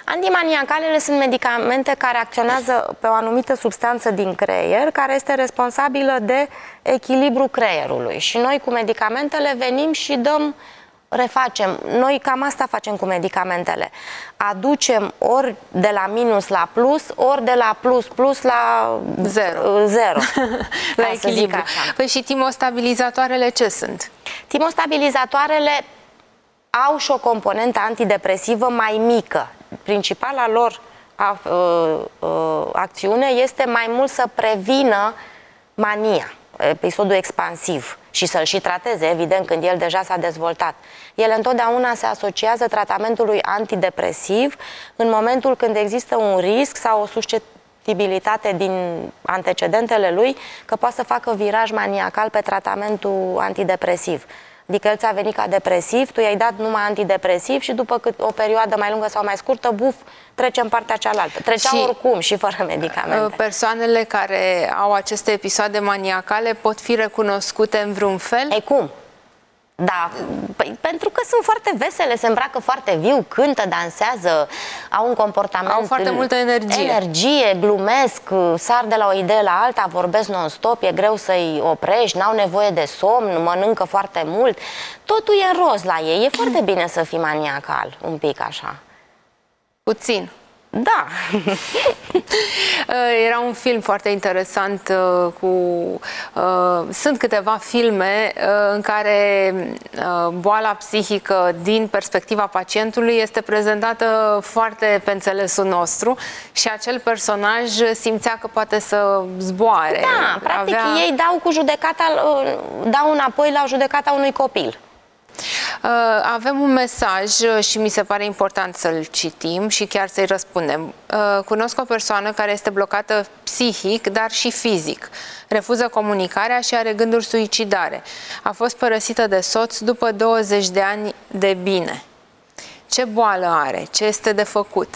[SPEAKER 3] Antimaniacalele sunt medicamente care acționează pe o anumită substanță din creier, care este responsabilă de echilibru creierului. Și noi cu medicamentele venim și dăm, refacem. Noi cam asta facem cu medicamentele. Aducem ori de la minus la plus, ori de la plus plus la
[SPEAKER 2] zero.
[SPEAKER 3] zero
[SPEAKER 2] La echilibru. Păi și timostabilizatoarele ce sunt?
[SPEAKER 3] Timostabilizatoarele au și o componentă antidepresivă mai mică. Principala lor a, a, a, acțiune este mai mult să prevină mania, episodul expansiv, și să-l și trateze, evident, când el deja s-a dezvoltat. El întotdeauna se asociază tratamentului antidepresiv în momentul când există un risc sau o susceptibilitate din antecedentele lui că poate să facă viraj maniacal pe tratamentul antidepresiv. Adică el ți-a venit ca depresiv, tu i-ai dat numai antidepresiv și după cât o perioadă mai lungă sau mai scurtă, buf, trece în partea cealaltă. Trecea și oricum și fără medicamente.
[SPEAKER 2] Persoanele care au aceste episoade maniacale pot fi recunoscute în vreun fel?
[SPEAKER 3] Ei, cum? Da, păi, pentru că sunt foarte vesele, se îmbracă foarte viu, cântă, dansează, au un comportament...
[SPEAKER 2] Au foarte multă energie.
[SPEAKER 3] Energie, glumesc, sar de la o idee la alta, vorbesc non-stop, e greu să-i oprești, n-au nevoie de somn, mănâncă foarte mult. Totul e în roz la ei, e foarte bine să fii maniacal, un pic așa.
[SPEAKER 2] Puțin.
[SPEAKER 3] Da.
[SPEAKER 2] Era un film foarte interesant cu... Sunt câteva filme în care boala psihică din perspectiva pacientului este prezentată foarte pe înțelesul nostru și acel personaj simțea că poate să zboare.
[SPEAKER 3] Da, practic
[SPEAKER 2] avea...
[SPEAKER 3] ei dau cu judecata, dau înapoi la judecata unui copil.
[SPEAKER 2] Avem un mesaj și mi se pare important să-l citim și chiar să-i răspundem. Cunosc o persoană care este blocată psihic, dar și fizic. Refuză comunicarea și are gânduri suicidare. A fost părăsită de soț după douăzeci de ani de bine. Ce boală are? Ce este de făcut?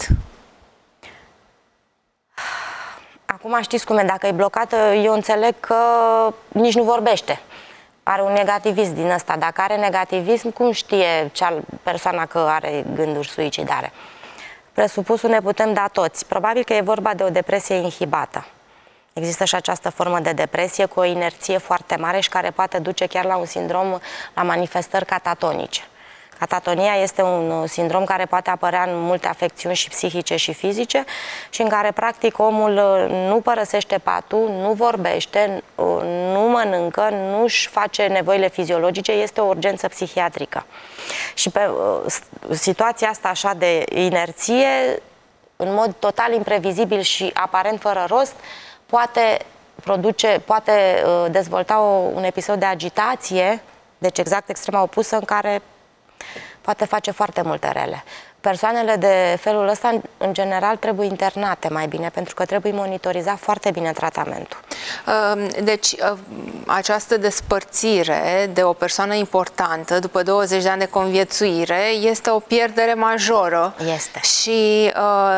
[SPEAKER 3] Acum știți cum e, dacă e blocată, eu înțeleg că nici nu vorbește. Are un negativism din ăsta. Dacă are negativism, cum știe cea persoana că are gânduri suicidare? Presupusul ne putem da toți. Probabil că e vorba de o depresie inhibată. Există și această formă de depresie cu o inerție foarte mare și care poate duce chiar la un sindrom, la manifestări catatonice. Catatonia este un sindrom care poate apărea în multe afecțiuni și psihice și fizice și în care practic omul nu părăsește patul, nu vorbește, nu mănâncă, nu își face nevoile fiziologice, este o urgență psihiatrică. Și pe situația asta așa de inerție, în mod total imprevizibil și aparent fără rost, poate produce, poate dezvolta o, un episod de agitație, deci exact extrema opusă, în care poate face foarte multe rele. Persoanele de felul ăsta, în general, trebuie internate mai bine, pentru că trebuie monitorizat foarte bine tratamentul.
[SPEAKER 2] Deci, această despărțire de o persoană importantă, după douăzeci de ani de conviețuire, este o pierdere majoră.
[SPEAKER 3] Este.
[SPEAKER 2] Și,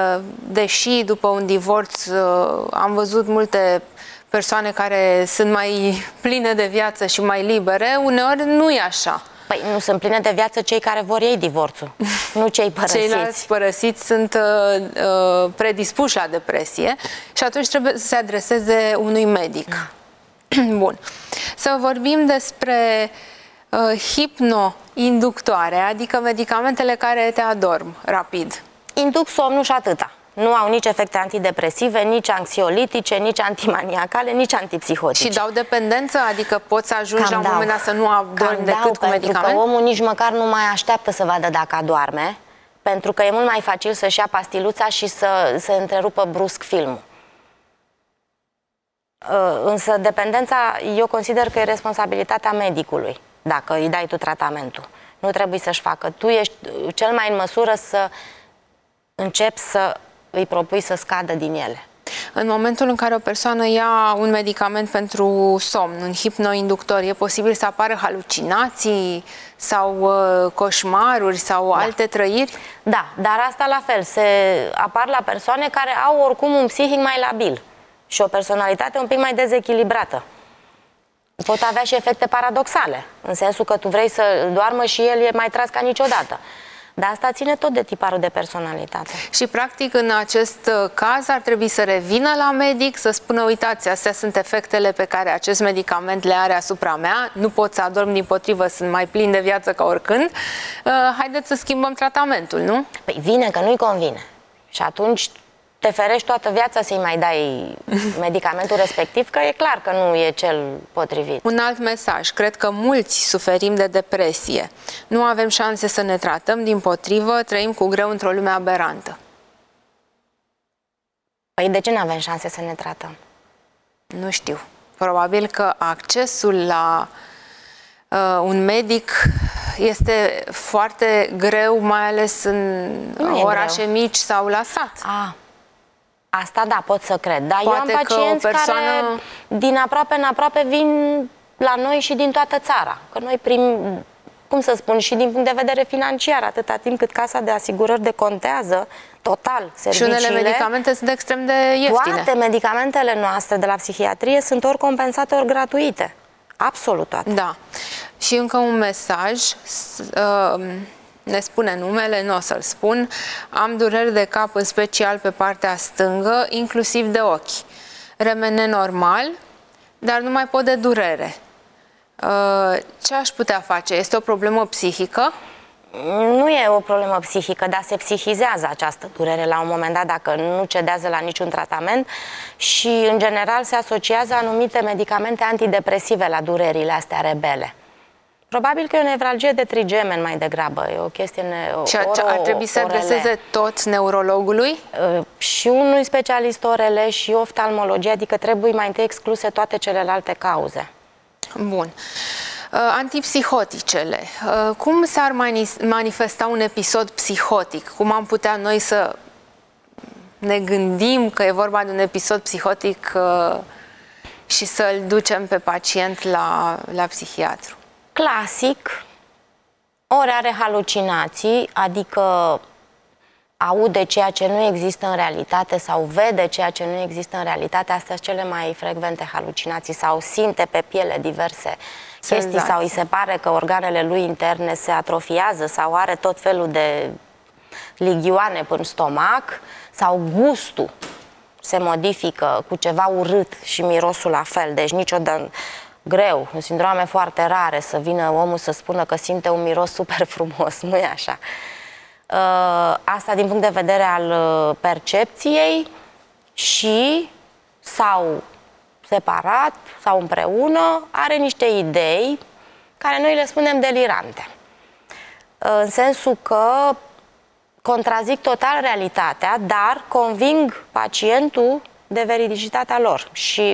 [SPEAKER 2] deși după un divorț am văzut multe persoane care sunt mai pline de viață și mai libere, uneori nu e așa.
[SPEAKER 3] Păi nu sunt pline de viață cei care vor ei divorțul, nu cei părăsiți.
[SPEAKER 2] Ceilalți părăsiți sunt uh, uh, predispuși la depresie și atunci trebuie să se adreseze unui medic. Bun. Să vorbim despre uh, hipnoinductoare, adică medicamentele care te adorm rapid.
[SPEAKER 3] Induc somnul și atâta. Nu au nici efecte antidepresive, nici anxiolitice, nici antimaniacale, nici antipsihotice.
[SPEAKER 2] Și dau dependență? Adică poți să ajungi
[SPEAKER 3] Cam
[SPEAKER 2] la un
[SPEAKER 3] dau.
[SPEAKER 2] moment dat să nu adormi decât cu medicament?
[SPEAKER 3] Pentru că omul nici măcar nu mai așteaptă să vadă dacă adorme, pentru că e mult mai facil să-și ia pastiluța și să se întrerupă brusc filmul. Însă dependența, eu consider că e responsabilitatea medicului, dacă îi dai tu tratamentul. Nu trebuie să-și facă. Tu ești cel mai în măsură să începi să îi propui să scadă din ele.
[SPEAKER 2] În momentul în care o persoană ia un medicament pentru somn, un hipnoinductor, e posibil să apară halucinații sau uh, coșmaruri sau da. alte trăiri?
[SPEAKER 3] Da, dar asta la fel, se apar la persoane care au oricum un psihic mai labil și o personalitate un pic mai dezechilibrată. Pot avea și efecte paradoxale, în sensul că tu vrei să doarmă și el e mai tras ca niciodată. Dar asta ține tot de tiparul de personalitate.
[SPEAKER 2] Și practic în acest caz ar trebui să revină la medic, să spună, uitați, astea sunt efectele pe care acest medicament le are asupra mea, nu pot să adorm, dimpotrivă, sunt mai plin de viață ca oricând, uh, haideți să schimbăm tratamentul, nu?
[SPEAKER 3] Păi vine că nu-i convine. Și atunci te ferești toată viața să-i mai dai medicamentul respectiv, că e clar că nu e cel potrivit.
[SPEAKER 2] Un alt mesaj. Cred că mulți suferim de depresie. Nu avem șanse să ne tratăm, dimpotrivă, trăim cu greu într-o lume aberantă.
[SPEAKER 3] Păi de ce nu avem șanse să ne tratăm?
[SPEAKER 2] Nu știu. Probabil că accesul la uh, un medic este foarte greu, mai ales în orașe greu. mici sau la sat.
[SPEAKER 3] Ah. Asta da, pot să cred. Dar
[SPEAKER 2] Poate
[SPEAKER 3] eu am pacienți
[SPEAKER 2] persoană...
[SPEAKER 3] care din aproape în aproape vin la noi și din toată țara. Că noi prim, cum să spun, și din punct de vedere financiar, atâta timp cât casa de asigurări decontează total serviciile.
[SPEAKER 2] Și unele medicamente sunt extrem de ieftine.
[SPEAKER 3] Toate medicamentele noastre de la psihiatrie sunt ori compensate, ori gratuite. Absolut toate.
[SPEAKER 2] Da. Și încă un mesaj... Uh, ne spune numele, nu o să-l spun, am dureri de cap, în special pe partea stângă, inclusiv de ochi. Remene normal, dar nu mai pot de durere. Ce aș putea face? Este o problemă psihică?
[SPEAKER 3] Nu e o problemă psihică, dar se psihizează această durere la un moment dat dacă nu cedează la niciun tratament și, în general, se asociază anumite medicamente antidepresive la durerile astea rebele. Probabil că e o nevralgie de trigemen mai degrabă, e o chestie ne
[SPEAKER 2] Și oro, ar trebui să adreseze tot neurologului?
[SPEAKER 3] Și unui specialist orele și oftalmologie, adică trebuie mai întâi excluse toate celelalte cauze.
[SPEAKER 2] Bun. Antipsihoticele. Cum s-ar manifesta un episod psihotic? Cum am putea noi să ne gândim că e vorba de un episod psihotic și să-l ducem pe pacient la, la psihiatru?
[SPEAKER 3] Clasic, ori are halucinații, adică aude ceea ce nu există în realitate sau vede ceea ce nu există în realitate, astea sunt cele mai frecvente halucinații, sau simte pe piele diverse chestii exact. Sau îi se pare că organele lui interne se atrofiază sau are tot felul de ligioane până în stomac, sau gustul se modifică cu ceva urât și mirosul la fel, deci niciodată greu, în sindrome foarte rare să vină omul să spună că simte un miros super frumos, nu e așa. Asta din punct de vedere al percepției și sau separat sau împreună are niște idei care noi le spunem delirante. În sensul că contrazic total realitatea, dar conving pacientul de veridicitatea lor și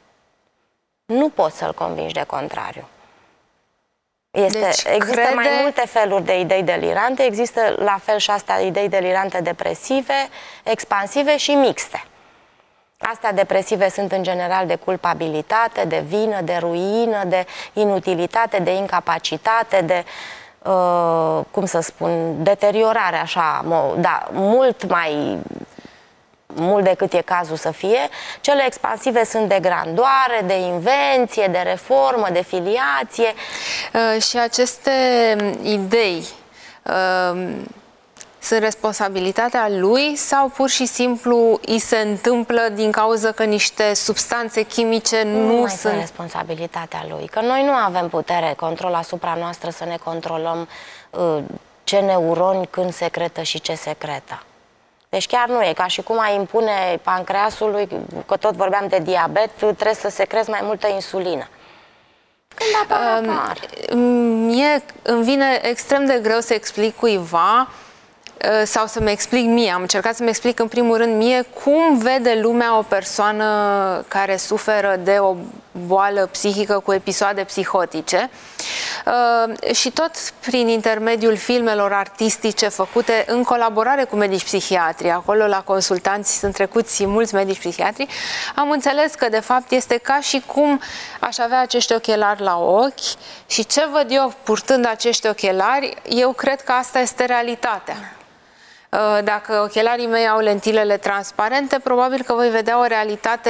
[SPEAKER 3] nu poți să-l convingi de contrariu. Este, deci, există crede... mai multe feluri de idei delirante, există la fel și astea idei delirante depresive, expansive și mixte. Astea depresive sunt în general de culpabilitate, de vină, de ruină, de inutilitate, de incapacitate, de, uh, cum să spun, deteriorare, așa, da, mult mai... mult decât e cazul să fie. Cele expansive sunt de grandoare, de invenție, de reformă, de filiație.
[SPEAKER 2] Uh, și aceste idei uh, sunt responsabilitatea lui sau pur și simplu îi se întâmplă din cauza că niște substanțe chimice nu,
[SPEAKER 3] nu mai
[SPEAKER 2] sunt...
[SPEAKER 3] sunt responsabilitatea lui, că noi nu avem putere, control asupra noastră să ne controlăm uh, ce neuroni când secretă și ce secretă. Deci chiar nu e ca și cum ai impune pancreasului, că tot vorbeam de diabet, trebuie să secrezi mai multă insulină. Când apar, apar.
[SPEAKER 2] Mie îmi vine extrem de greu să explic cuiva sau să-mi explic mie, am încercat să-mi explic în primul rând mie cum vede lumea o persoană care suferă de o boală psihică cu episoade psihotice uh, și tot prin intermediul filmelor artistice făcute în colaborare cu medici psihiatri, acolo la consultanți sunt trecuți mulți medici psihiatri, am înțeles că de fapt este ca și cum aș avea acești ochelari la ochi și ce văd eu purtând acești ochelari, eu cred că asta este realitatea. Dacă ochelarii mei au lentilele transparente, probabil că voi vedea o realitate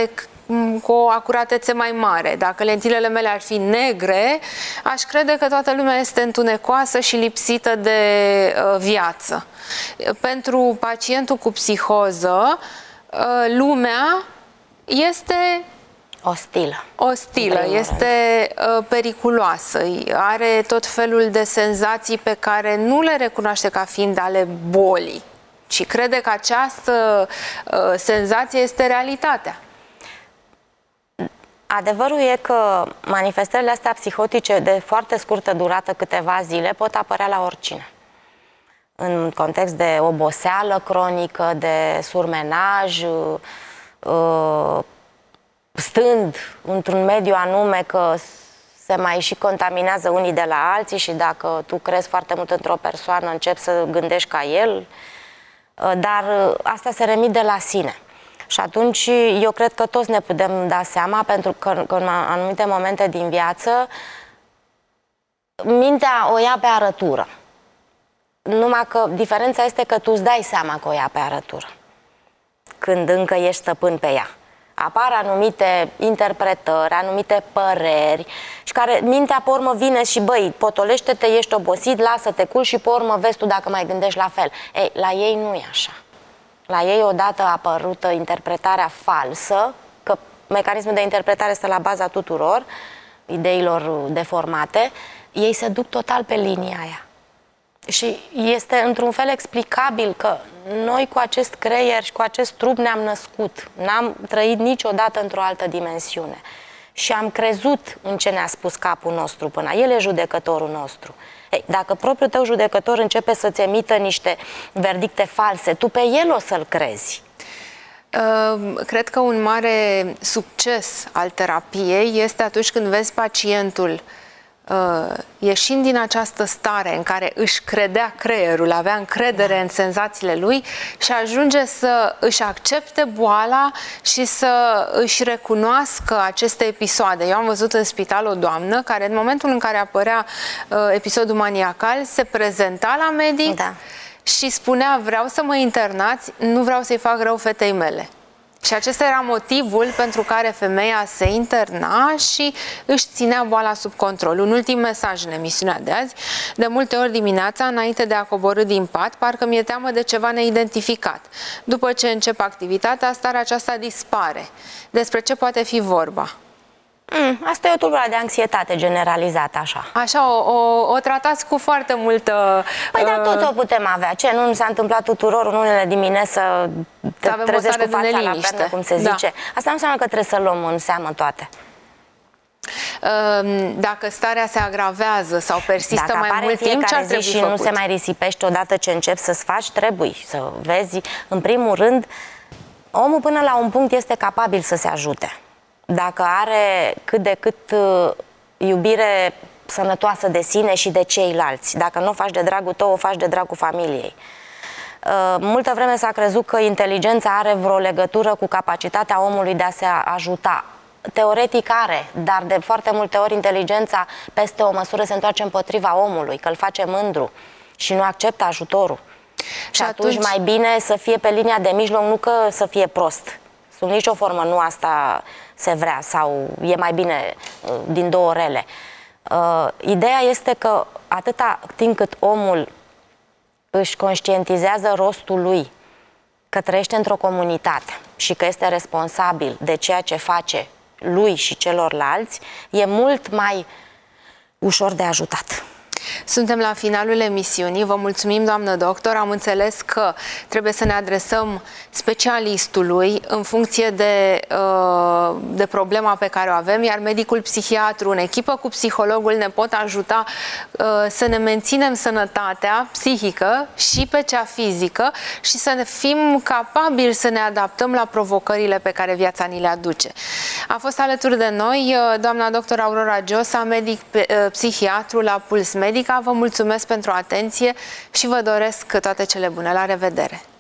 [SPEAKER 2] cu o acuratețe mai mare. Dacă lentilele mele ar fi negre, aș crede că toată lumea este întunecoasă și lipsită de uh, viață. Pentru pacientul cu psihoză, uh, lumea este
[SPEAKER 3] ostilă.
[SPEAKER 2] Ostilă, este uh, periculoasă, are tot felul de senzații pe care nu le recunoaște ca fiind ale bolii, ci crede că această uh, senzație este realitatea.
[SPEAKER 3] Adevărul e că manifestările astea psihotice de foarte scurtă durată, câteva zile, pot apărea la oricine. În context de oboseală cronică, de surmenaj, uh, stând într-un mediu anume că se mai și contaminează unii de la alții și dacă tu crezi foarte mult într-o persoană, începi să gândești ca el, dar asta se remite de la sine. Și atunci eu cred că toți ne putem da seama, pentru că, că în anumite momente din viață mintea o ia pe arătură. Numai că diferența este că tu îți dai seama că o ia pe arătură când încă ești stăpân pe ea. Apar anumite interpretări, anumite păreri și care mintea pe urmă vine și băi, potolește-te, ești obosit, lasă-te cul și pe urmă vezi tu dacă mai gândești la fel. Ei, la ei nu e așa. La ei odată a apărut interpretarea falsă, că mecanismul de interpretare este la baza tuturor ideilor deformate, ei se duc total pe linia aia. Și este într-un fel explicabil că noi cu acest creier și cu acest trup ne-am născut. N-am trăit niciodată într-o altă dimensiune. Și am crezut în ce ne-a spus capul nostru până. El e judecătorul nostru. Ei, dacă propriul tău judecător începe să-ți emită niște verdicte false, tu pe el o să-l crezi.
[SPEAKER 2] Cred că un mare succes al terapiei este atunci când vezi pacientul Uh, ieșind din această stare în care își credea creierul, avea încredere în senzațiile lui și ajunge să își accepte boala și să își recunoască aceste episoade. Eu am văzut în spital o doamnă care în momentul în care apărea uh, episodul maniacal se prezenta la medic, da, și spunea: vreau să mă internați, nu vreau să-i fac rău fetei mele. Și acesta era motivul pentru care femeia se interna și își ținea boala sub control. Un ultim mesaj în emisiunea de azi: de multe ori dimineața, înainte de a coborî din pat, parcă mi-e teamă de ceva neidentificat. După ce încep activitatea, starea aceasta dispare. Despre ce poate fi vorba?
[SPEAKER 3] Mm, asta e o tulburare de anxietate generalizată, așa.
[SPEAKER 2] Așa, o, o, o tratați cu foarte multă...
[SPEAKER 3] Păi uh... da, toți o putem avea. Ce, nu s-a întâmplat tuturor în unele dimineți să te trezești cu fața la pernă, cum se zice? Da. Asta nu înseamnă că trebuie să luăm în seamă toate.
[SPEAKER 2] Dacă starea se agravează sau persistă
[SPEAKER 3] Dacă
[SPEAKER 2] mai mult timp, ce ar trebui
[SPEAKER 3] și
[SPEAKER 2] făcut?
[SPEAKER 3] nu se mai risipește odată ce începi să-ți faci, trebuie să vezi. În primul rând, omul până la un punct este capabil să se ajute. Dacă are cât de cât uh, iubire sănătoasă de sine și de ceilalți. Dacă nu o faci de dragul tău, o faci de dragul familiei. Uh, multă vreme s-a crezut că inteligența are vreo legătură cu capacitatea omului de a se ajuta. Teoretic are, dar de foarte multe ori inteligența peste o măsură se întoarce împotriva omului, că îl face mândru și nu acceptă ajutorul. Și atunci mai bine să fie pe linia de mijloc, nu că să fie prost. Sub nicio formă nu asta se vrea sau e mai bine din două rele. Uh, ideea este că atâta timp cât omul își conștientizează rostul lui, că trăiește într-o comunitate și că este responsabil de ceea ce face lui și celorlalți, e mult mai ușor de ajutat.
[SPEAKER 2] Suntem la finalul emisiunii. Vă mulțumim, doamnă doctor. Am înțeles că trebuie să ne adresăm specialistului în funcție de, de problema pe care o avem, iar medicul psihiatru, în echipă cu psihologul, ne pot ajuta să ne menținem sănătatea psihică și pe cea fizică și să fim capabili să ne adaptăm la provocările pe care viața ni le aduce. A fost alături de noi doamna doctor Aurora Giosa, medic psihiatru la Puls Medica. Vă mulțumesc pentru atenție și vă doresc toate cele bune. La revedere!